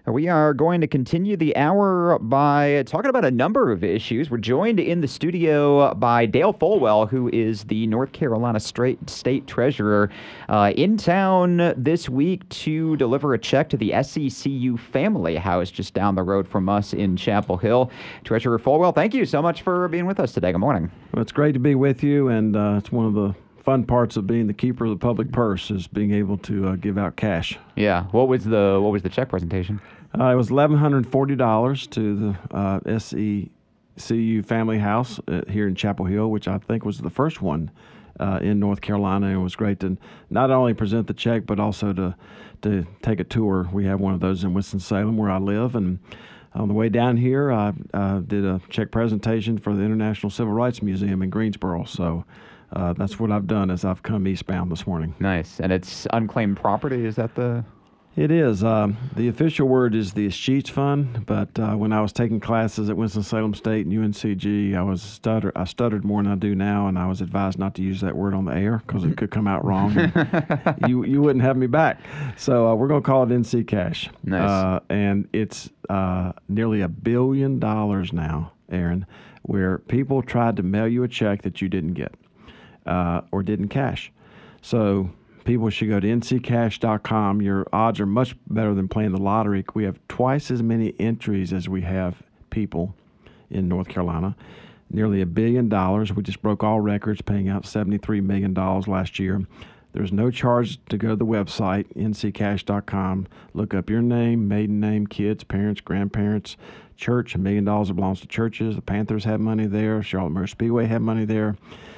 We are going to continue the hour by talking about a number of issues. We're joined in the studio by Dale Folwell, who is the North Carolina State Treasurer, in town this week to deliver a check to the SECU Family House just down the road from us in Chapel Hill. Treasurer Folwell, thank you so much for being with us today. Good morning. Well, it's great to be with you, and it's one of the fun parts of being the keeper of the public purse is being able to give out cash. Yeah. What was the check presentation? It was $1,140 to the SECU Family House here in Chapel Hill, which I think was the first one in North Carolina. And it was great to not only present the check, but also to take a tour. We have one of those in Winston-Salem where I live, and on the way down here, I did a check presentation for the International Civil Rights Museum in Greensboro. So that's what I've done as I've come eastbound this morning. Nice. And it's unclaimed property, is that the... It is. The official word is the Escheats Fund, but when I was taking classes at Winston-Salem State and UNCG, I stuttered more than I do now, and I was advised not to use that word on the air because it could come out wrong. And you wouldn't have me back. So we're going to call it NC Cash. Nice. And it's nearly $1 billion now, Aaron, where people tried to mail you a check that you didn't get or didn't cash. So people should go to nccash.com. Your odds are much better than playing the lottery. We have twice as many entries as we have people in North Carolina. Nearly $1 billion. We just broke all records, paying out $73 million last year. There's no charge to go to the website, nccash.com. Look up your name, maiden name, kids, parents, grandparents, church. $1 million belongs to churches. The Panthers have money there. Charlotte Motor Speedway have money there.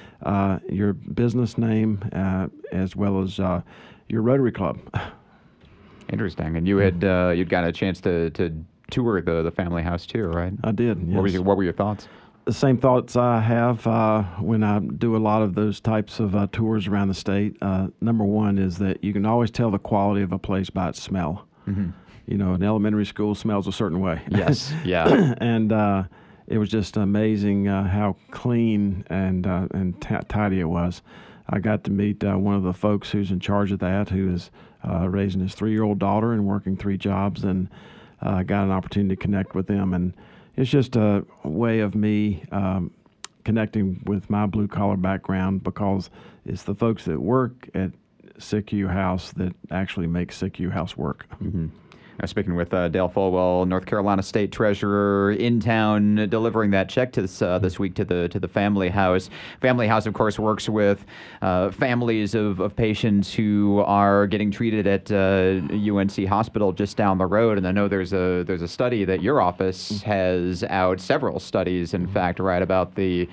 Your business name, as well as your Rotary Club. Interesting. And you'd got a chance to tour the family house too, right? I did. Yes. What were your thoughts? The same thoughts I have when I do a lot of those types of tours around the state. Number one is that you can always tell the quality of a place by its smell. Mm-hmm. You know, an elementary school smells a certain way. Yes. Yeah. And it was just amazing how clean and tidy it was. I got to meet one of the folks who's in charge of that, who is raising his 3-year-old daughter and working 3 jobs, and got an opportunity to connect with them. And it's just a way of me connecting with my blue-collar background, because it's the folks that work at SECU House that actually make SECU House work. Mm-hmm. Speaking with Dale Folwell, North Carolina State Treasurer, in town delivering that check to this week to the Family House. Family House, of course, works with families of patients who are getting treated at UNC Hospital just down the road. And I know there's a study that your office has out, several studies, in fact, right, about the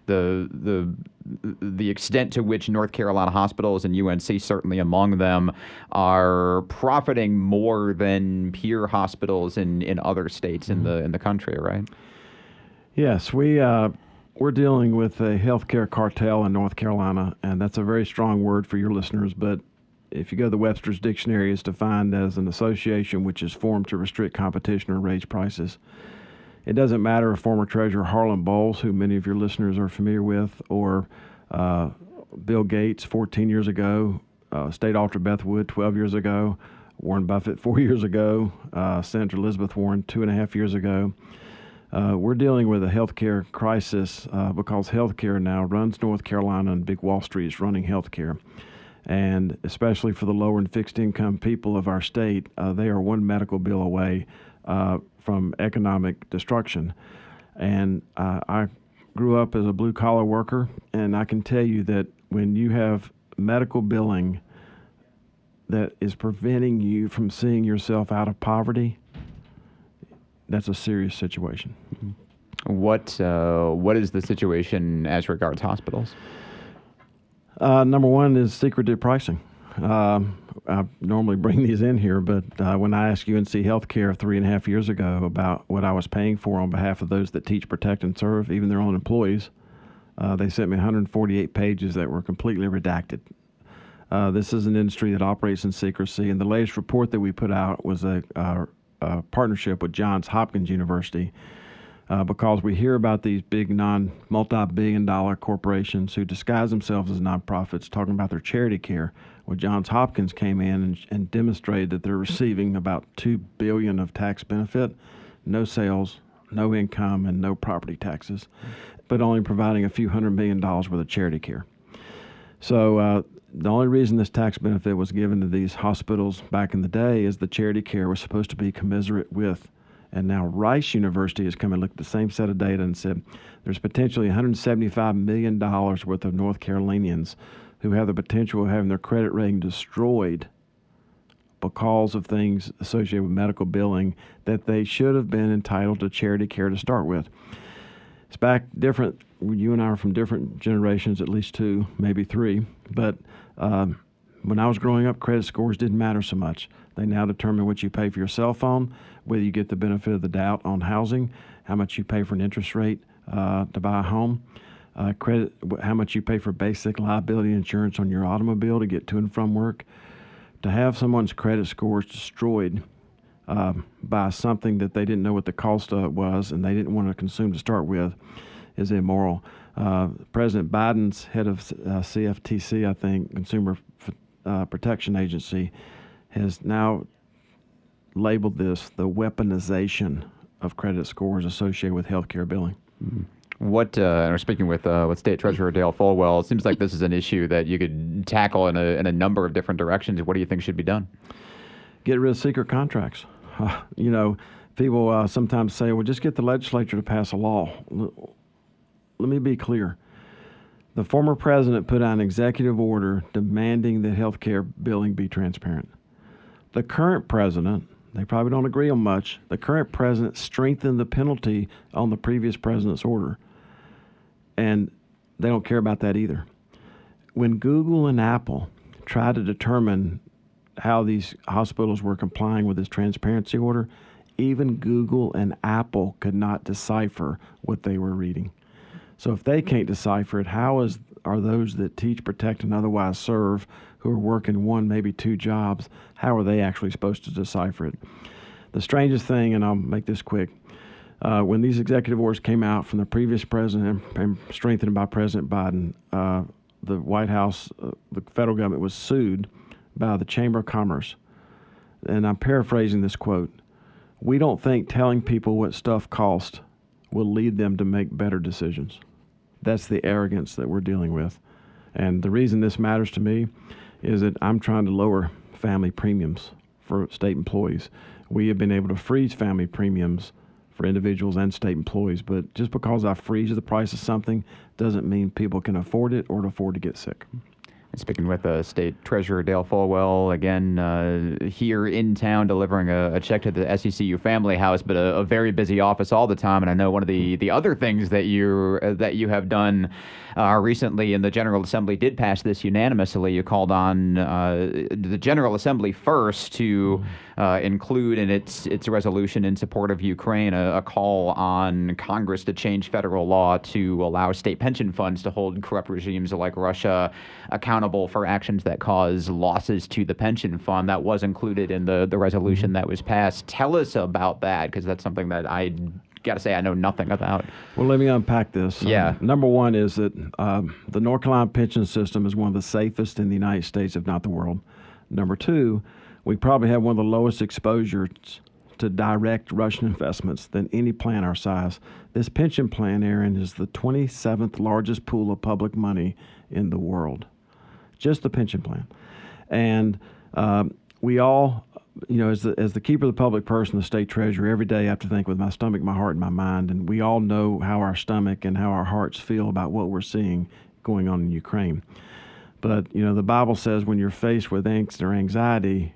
extent to which North Carolina hospitals, and UNC certainly among them, are profiting more than peer hospitals in other states in the country, right? Yes, we're dealing with a healthcare cartel in North Carolina, and that's a very strong word for your listeners. But if you go to the Webster's Dictionary, it's defined as an association which is formed to restrict competition or raise prices. It doesn't matter if former Treasurer Harlan Bowles, who many of your listeners are familiar with, or Bill Gates 14 years ago, State Auditor Beth Wood 12 years ago, Warren Buffett 4 years ago, Senator Elizabeth Warren 2.5 years ago. We're dealing with a healthcare crisis because healthcare now runs North Carolina, and Big Wall Street is running healthcare. And especially for the lower and fixed income people of our state, they are one medical bill away from economic destruction. And I grew up as a blue-collar worker, and I can tell you that when you have medical billing that is preventing you from seeing yourself out of poverty, that's a serious situation. What is the situation as regards hospitals? Number one is secretive pricing. I normally bring these in here, but when I asked UNC Healthcare 3.5 years ago about what I was paying for on behalf of those that teach, protect, and serve, even their own employees, they sent me 148 pages that were completely redacted. This is an industry that operates in secrecy, and the latest report that we put out was a partnership with Johns Hopkins University, because we hear about these big multi-billion-dollar corporations who disguise themselves as nonprofits talking about their charity care. Well, Johns Hopkins came in and demonstrated that they're receiving about $2 billion of tax benefit, no sales, no income, and no property taxes, but only providing a few $100 million worth of charity care. So the only reason this tax benefit was given to these hospitals back in the day is the charity care was supposed to be commensurate with. And now Rice University has come and looked at the same set of data and said there's potentially $175 million worth of North Carolinians who have the potential of having their credit rating destroyed because of things associated with medical billing that they should have been entitled to charity care to start with. It's back different. You and I are from different generations, at least two, maybe three. But when I was growing up, credit scores didn't matter so much. They now determine what you pay for your cell phone, whether you get the benefit of the doubt on housing, how much you pay for an interest rate to buy a home, credit, how much you pay for basic liability insurance on your automobile to get to and from work. To have someone's credit scores destroyed by something that they didn't know what the cost of it was and they didn't want to consume to start with is immoral. President Biden's head of CFTC, I think, Consumer Protection Agency, has now labeled this the weaponization of credit scores associated with healthcare billing. Mm-hmm. What, we're speaking with State Treasurer Dale Folwell, it seems like this is an issue that you could tackle in a number of different directions. What do you think should be done? Get rid of secret contracts. People sometimes say, well, just get the legislature to pass a law. Let me be clear. The former president put out an executive order demanding that health care billing be transparent. The current president, they probably don't agree on much, the current president strengthened the penalty on the previous president's order. And they don't care about that either. When Google and Apple tried to determine how these hospitals were complying with this transparency order, even Google and Apple could not decipher what they were reading. So if they can't decipher it, are those that teach, protect, and otherwise serve, who are working one, maybe two jobs, how are they actually supposed to decipher it? The strangest thing, and I'll make this quick, when these executive orders came out from the previous president and strengthened by President Biden, the White House, the federal government was sued by the Chamber of Commerce. And I'm paraphrasing this quote. We don't think telling people what stuff costs will lead them to make better decisions. That's the arrogance that we're dealing with. And the reason this matters to me is that I'm trying to lower family premiums for state employees. We have been able to freeze family premiums for individuals and state employees, but just because I freeze the price of something doesn't mean people can afford it or afford to get sick. Speaking with State Treasurer Dale Folwell, again, here in town delivering a check to the SECU Family House, but a very busy office all the time. And I know one of the other things that you have done recently in the General Assembly did pass this unanimously. You called on the General Assembly first to include in its resolution in support of Ukraine a call on Congress to change federal law to allow state pension funds to hold corrupt regimes like Russia accountable for actions that cause losses to the pension fund. That was included in the resolution that was passed. Tell us about that, because that's something that I got to say I know nothing about. Well, let me unpack this. Yeah. Number one is that the North Carolina pension system is one of the safest in the United States, if not the world. Number two, we probably have one of the lowest exposures to direct Russian investments than any plan our size. This pension plan, Aaron, is the 27th largest pool of public money in the world. Just the pension plan. And we all, as the keeper of the public purse and the state treasurer, every day I have to think with my stomach, my heart, and my mind. And we all know how our stomach and how our hearts feel about what we're seeing going on in Ukraine. But, the Bible says when you're faced with angst or anxiety,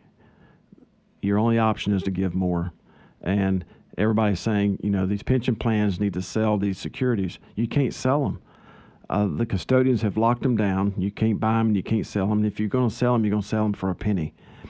your only option is to give more. And everybody's saying, these pension plans need to sell these securities. You can't sell them. The custodians have locked them down. You can't buy them and you can't sell them. If you're going to sell them, you're going to sell them for a penny.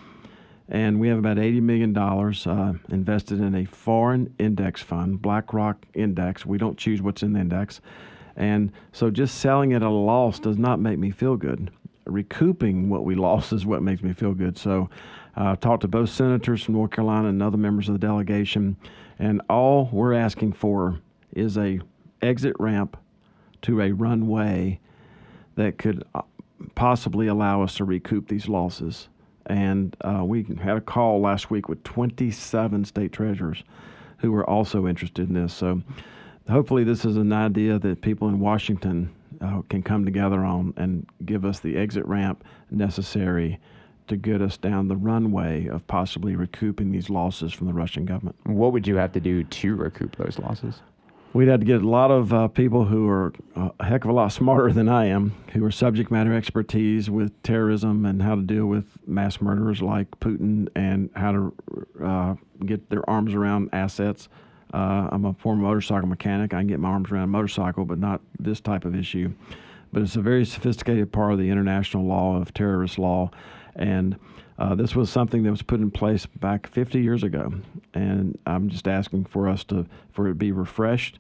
And we have about $80 million invested in a foreign index fund, BlackRock Index. We don't choose what's in the index. And so just selling it at a loss does not make me feel good. Recouping what we lost is what makes me feel good. So I talked to both senators from North Carolina and other members of the delegation, and all we're asking for is a exit ramp to a runway that could possibly allow us to recoup these losses. And we had a call last week with 27 state treasurers who were also interested in this. So hopefully this is an idea that people in Washington can come together on and give us the exit ramp necessary to get us down the runway of possibly recouping these losses from the Russian government. What would you have to do to recoup those losses? We'd have to get a lot of people who are a heck of a lot smarter than I am, who are subject matter expertise with terrorism and how to deal with mass murderers like Putin and how to get their arms around assets. I'm a former motorcycle mechanic. I can get my arms around a motorcycle, but not this type of issue. But it's a very sophisticated part of the international law of terrorist law. And this was something that was put in place back 50 years ago. And I'm just asking for us for it to be refreshed.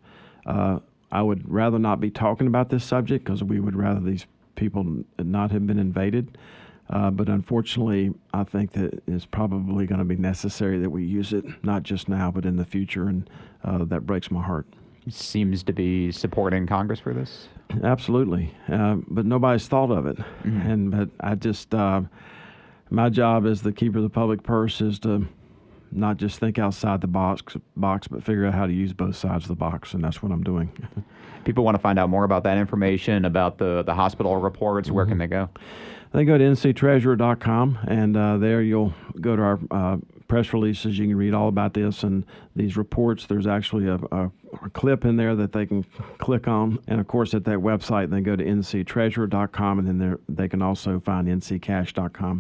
I would rather not be talking about this subject because we would rather these people not have been invaded. But unfortunately, I think that it's probably going to be necessary that we use it, not just now, but in the future. And that breaks my heart. Seems to be supporting Congress for this? Absolutely. But nobody's thought of it. Mm-hmm. But I just, my job as the keeper of the public purse is to not just think outside the box, but figure out how to use both sides of the box, and that's what I'm doing. People want to find out more about that information, about the hospital reports. Where can they go? They go to nctreasurer.com, and there you'll go to our press releases. You can read all about this and these reports. There's actually a clip in there that they can click on. And, of course, at that website, they go to nctreasurer.com, and then they can also find nccash.com.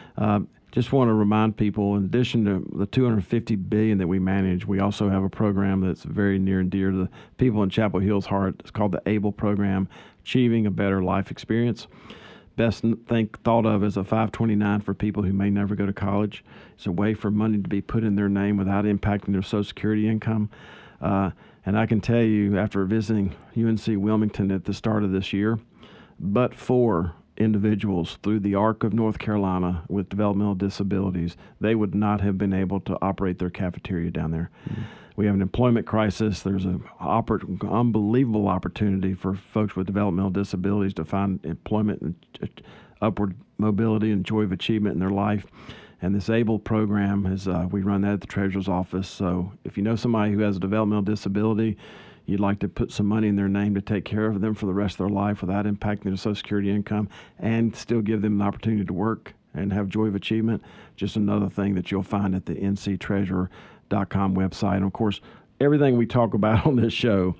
Just want to remind people, in addition to the $250 billion that we manage, we also have a program that's very near and dear to the people in Chapel Hill's heart. It's called the ABLE program, Achieving a Better Life Experience. Best thought of as a 529 for people who may never go to college. It's a way for money to be put in their name without impacting their Social Security income. And I can tell you, after visiting UNC Wilmington at the start of this year, but for individuals through the arc of North Carolina with developmental disabilities, they would not have been able to operate their cafeteria down there. Mm-hmm. We have an employment crisis. There's an unbelievable opportunity for folks with developmental disabilities to find employment and upward mobility and joy of achievement in their life. And this ABLE program is, we run that at the Treasurer's Office. So if you know somebody who has a developmental disability, you'd like to put some money in their name to take care of them for the rest of their life without impacting their Social Security income and still give them an opportunity to work and have joy of achievement, just another thing that you'll find at the nctreasurer.com website. And, of course, everything we talk about on this show,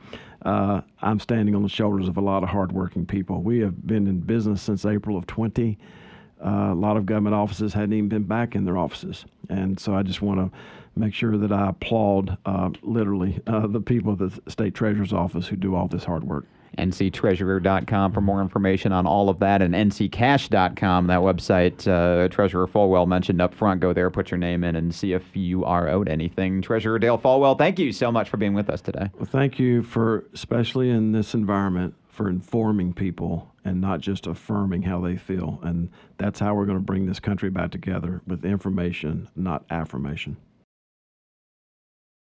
I'm standing on the shoulders of a lot of hardworking people. We have been in business since April of 20. A lot of government offices hadn't even been back in their offices. And so I just want to make sure that I applaud literally the people at the State Treasurer's Office who do all this hard work. nctreasurer.com for more information on all of that, and nccash.com, that website Treasurer Folwell mentioned up front. Go there, put your name in, and see if you are owed anything. Treasurer Dale Folwell, thank you so much for being with us today. Well, thank you for, especially in this environment, for informing people and not just affirming how they feel. And that's how we're going to bring this country back together, with information, not affirmation.